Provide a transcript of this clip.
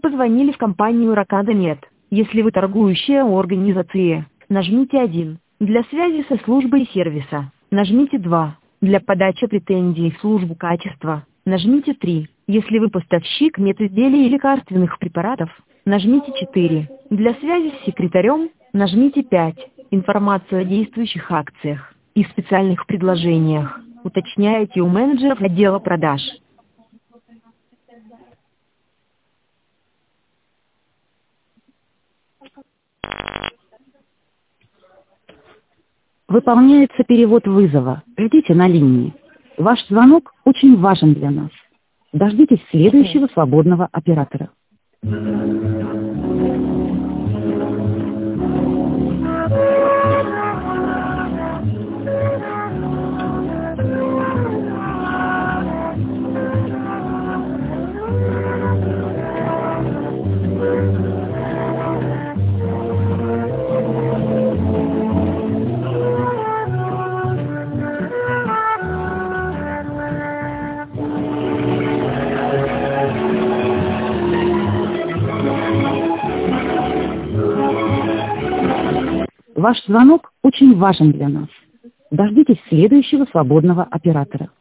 Позвонили в компанию Ракада.нет. Если вы торгующая организация, нажмите 1. Для связи со службой сервиса, нажмите 2. Для подачи претензий в службу качества, нажмите 3. Если вы поставщик медизделий и лекарственных препаратов, нажмите 4. Для связи с секретарем, нажмите 5. Информацию о действующих акциях и специальных предложениях уточняйте у менеджеров отдела продаж. Выполняется перевод вызова. Ждите на линии. Ваш звонок очень важен для нас. Дождитесь следующего свободного оператора. Ваш звонок очень важен для нас. Дождитесь следующего свободного оператора.